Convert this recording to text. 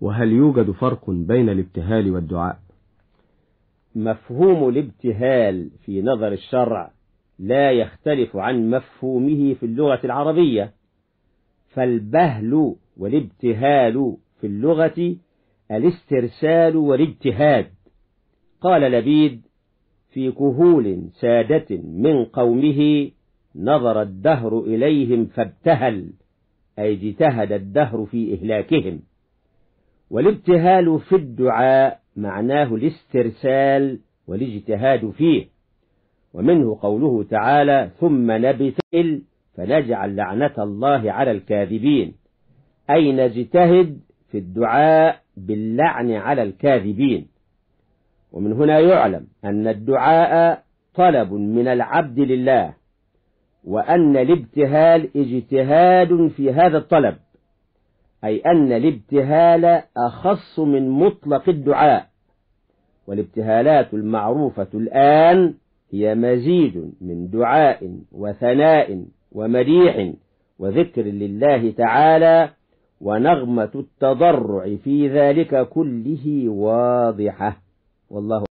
وهل يوجد فرق بين الابتهال والدعاء؟ مفهوم الابتهال في نظر الشرع لا يختلف عن مفهومه في اللغة العربية، فالبهل والابتهال في اللغة الاسترسال والابتهاد. قال لبيد: في كهول سادة من قومه نظر الدهر إليهم فابتهل، أي اجتهد الدهر في إهلاكهم. والابتهال في الدعاء معناه الاسترسال والاجتهاد فيه، ومنه قوله تعالى: ثم نبتهل فنجعل لعنة الله على الكاذبين، أي نجتهد في الدعاء باللعن على الكاذبين. ومن هنا يعلم أن الدعاء طلب من العبد لله، وأن الابتهال اجتهاد في هذا الطلب، أي أن الابتهال أخص من مطلق الدعاء. والابتهالات المعروفة الآن هي مزيد من دعاء وثناء ومديح وذكر لله تعالى، ونغمة التضرع في ذلك كله واضحة، والله